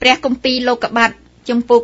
ព្រះគម្ពីរលោកុបាទជំពូក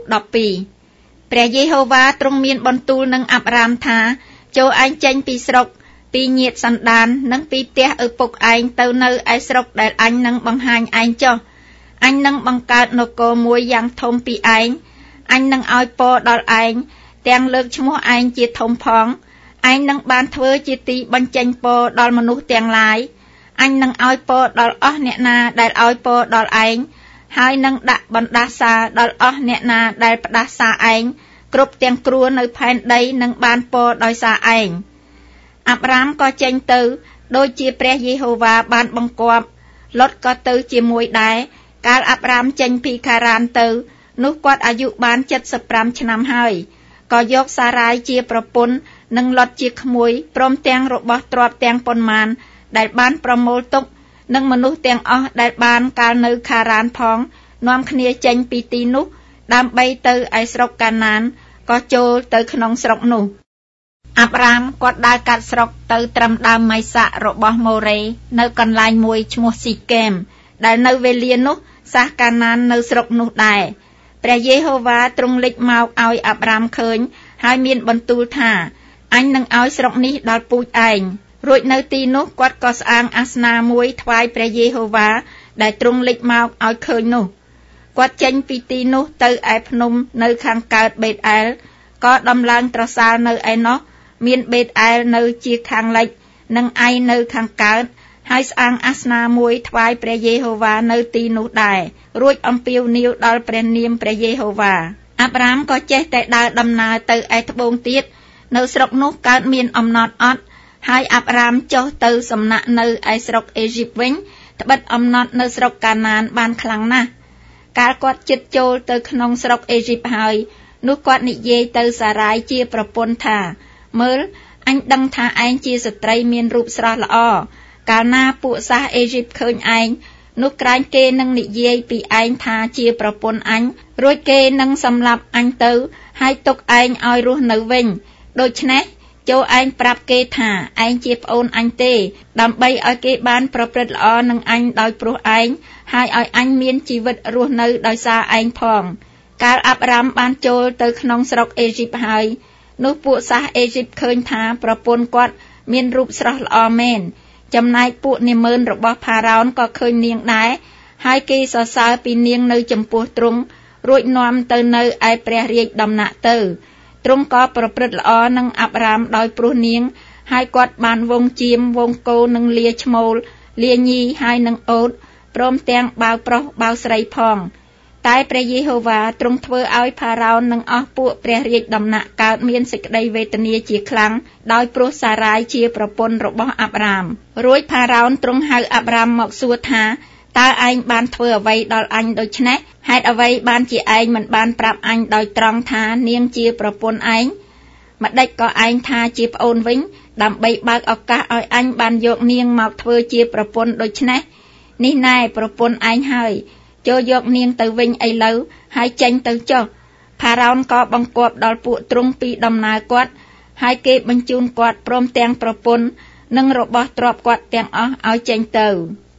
12ព្រះយេហូវ៉ាទ្រង់មានបន្ទូលនឹងអាប់រ៉ាមថាចូលឯងចេញពីស្រុកពីញាតិសន្តាននិងពីផ្ទះឪពុកឯងទៅនៅឯស្រុកដែលអញនឹងបង្ហាញឯងចុះអញនឹងបង្កើតនគរមួយយ៉ាងធំពីឯងអញនឹងឲ្យពរដល់ឯងទាំងលើកឈ្មោះឯងជាធំផងឯងនឹងបានធ្វើជាទីបញ្ចេញពរដល់មនុស្សទាំងឡាយអញនឹងឲ្យពរដល់អស់អ្នកណាដែលឲ្យពរដល់ឯងហើយនឹងដាក់បណ្ដាសាដល់អស់អ្នកណាដែលផ្ដាសាឯងគ្រប់ទាំងគ្រួនៅផែនដីនឹងបានពរដោយសារឯងអាប់រ៉ាមក៏ចេញទៅដូចជាព្រះយេហូវ៉ាបានបង្គាប់លុតក៏ទៅជាមួយដែរកាលអាប់រ៉ាមចេញពីខារ៉ានទៅនោះគាត់អាយុបាន75ឆ្នាំហើយក៏យកសារ៉ាយជាប្រពន្ធនិងលុតជាក្មួយព្រមទាំងរបស់ទ្រព្យទាំងប៉ុន្មានដែលបានប្រមូលទុកនិងមនុស្សទាំងអស់ដែលបានកាលនៅខារ៉ានផងនាំគ្នាចេញពីទីនោះដើម្បីទៅឯស្រុកកាណានក៏ចូលទៅក្នុងស្រុកនោះអាប់រ៉ាមគាត់ដើរកាត់ស្រុកទៅត្រឹមដើមម៉ៃសាក់របស់ម៉ូរ៉េនៅកន្លែងមួយឈ្មោះស៊ីកេមដែលនៅវេលានោះសាសកាណាននៅស្រុកនោះដែរព្រះយេហូវ៉ាទ្រង់លេចមកឲ្យអាប់រ៉ាមឃើញហើយមានបន្ទូលថាអញនឹងឲ្យស្រុកនេះដល់ពូជឯងរួចនៅទីនោះគាត់ក៏ស្អាងអាសនាមួយថ្វាយព្រះយេហូវ៉ាដែលទ្រង់លេចមកឲ្យឃើញនោះគាត់ចេញពីទីនោះទៅឯភ្នំនៅខាងកើតបេតអែលក៏ដំឡើងត្រសាលនៅឯនោះមានបេតអែលនៅជាខាងលិចនិងឯនៅខាងកើតហើយស្អាងអាសនាមួយថ្វាយព្រះយេហូវ៉ានៅទីនោះដែររួចអំពាវនាវដល់ព្រះនាមព្រះយេហូវ៉ាអាប់រ៉ាមក៏ចេះតែដើរដំណើរទៅឯត្បូងទៀតនៅស្រុកនោះកើតមានអំណត់អត់ហើយអាប់រ៉ាមចុះទៅសំណាក់នៅឯស្រុកអេស៊ីបវិញត្បិតអំណត់នៅស្រុកកាណានបានខ្លាំងណាស់កាលគាត់ជិតចូលទៅក្នុងស្រុកអេស៊ីបហើយនោះគាត់និយាយទៅសារ៉ាយជាប្រពន្ធថាមើលអញដឹងថាឯងជាស្ត្រីមានរូបស្រស់ល្អកាលណាពួកសាសអេស៊ីបឃើញឯងនោះក្រែងគេនឹងនិយាយពីឯងថាជាប្រពន្ធអញរួចគេនឹងសម្លាប់អញទៅហើយទុកឯងឲ្យរស់នៅវិញដូច្នេះចូលឯងប្រាប់គេថាឯងជាប្អូនអញទេដើម្បីឲ្យគេបានប្រព្រឹត្តល្អនឹងអញដោយព្រោះឯងហើយឲ្យអញមានជីវិតរស់នៅដោយសារឯងផងកាលអាប់រ៉ាមបានចូលទៅក្នុងស្រុកអេស៊ីបហើយនោះពួកសាសអេស៊ីបឃើញថាប្រពន្ធគាត់មានរូបស្រស់ល្អមែនចំណែកពួកនាម៉ឺនរបស់ផារ៉ោនក៏ឃើញនាងដែរហើយគេសរសើរពីនាងនៅចំពោះទ្រង់រួចនាំទៅនៅឯព្រះរាជដំណាក់ទៅទ្រង់ក៏ប្រព្រឹត្តល្អនឹងអាប់រ៉ាមដោយព្រោះនាងហើយគាត់បានវងជៀមវងគោនឹងលាឈ្មោលលាញីហើយនឹងអូតព្រមទាំងបាវប្រុសបាវស្រីផងតែព្រះយេហូវ៉ាទ្រង់ធ្វើឲ្យផារ៉ោននិងអស់ពួកព្រះរាជដំណាក់កើតមានសេចក្តីវេទនាជាខ្លាំងដោយព្រោះសារ៉ាយជាប្រពន្ធរបស់អាប់រ៉ាមរួចផារ៉ោនទ្រង់ហៅអាប់រ៉ាមមកសួរថាតើឯងបានធ្វើអ្វីដល់អញដូច្នេះហេតុអ្វីបានជាឯងមិនបានប្រាប់អញដោយត្រង់ថានាងជាប្រពន្ធឯងម្ដេចក៏ឯងថាជាប្អូនវិញដើម្បីបើកឱកាសឲ្យអញបានយកនាងមកធ្វើជាប្រពន្ធដូច្នេះនេះណែប្រពន្ធឯងហើយចូលយកនាងទៅវិញឥឡូវហើយចេញទៅចុះផារ៉ោនក៏បង្គាប់ដល់ពួកទ្រង់ពីដំណើរគាត់ហើយគេបញ្ជូនគាត់ព្រមទាំងប្រពន្ធនិងរបស់ទ្រព្យគាត់ទាំងអស់ឲ្យចេញទៅ